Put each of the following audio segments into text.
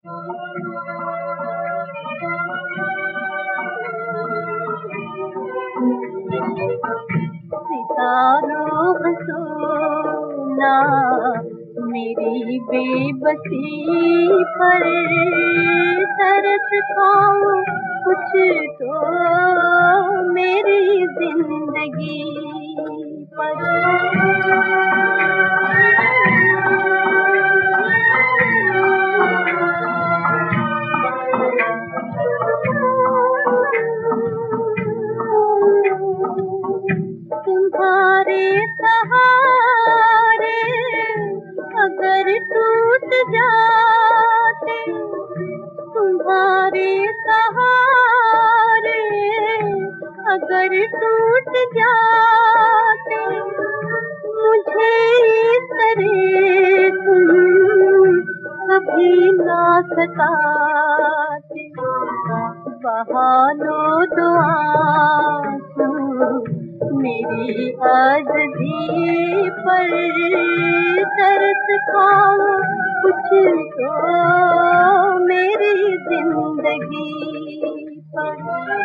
सितारों हंसो ना मेरी बेबसी पर, तरस खाओ कुछ तो मेरी जिंदगी पर। तुम्हारे सहारे अगर टूट जाते, तुम्हारे सहारे अगर टूट जाते, मुझे इस तरह तुम कभी ना सताते। बहा लो दो आंसू मेरी आज़ादी पर, तरस खाओ कुछ तो मेरी जिंदगी पर।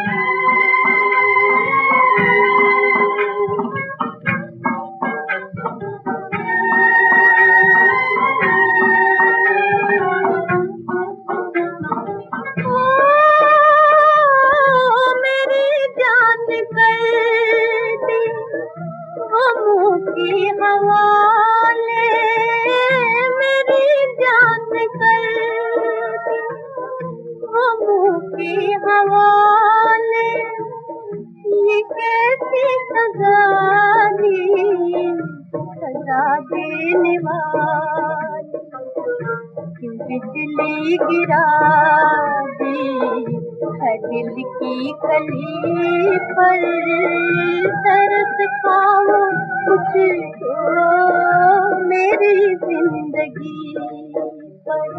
गमों की हवाले मेरी जान कर दी, गमों की हवाले। ये कैसी सजा दी, सजा देने वाली। क्यों बिजली गिरा दी है दिल की कली पर, तरस खाओ कुछ तो मेरी जिंदगी पर।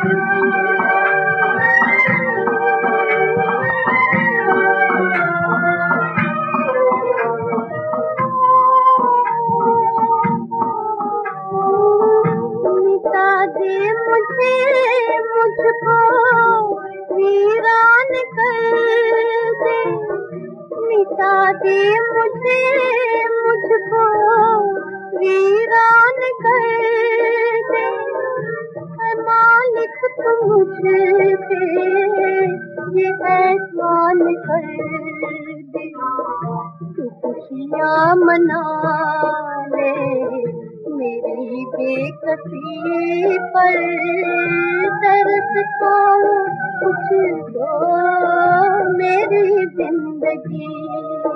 मिटा दे मुझे मुझको वीरान कर दे, मिटा दे मुझे मुझको वीरान कर दे। ऐ मालिक तू मुझ पे ये एहसान कर दे। तू खुशियाँ मना ले मेरी बेकसी पर, तरस खाओ कुछ तो मेरी जिंदगी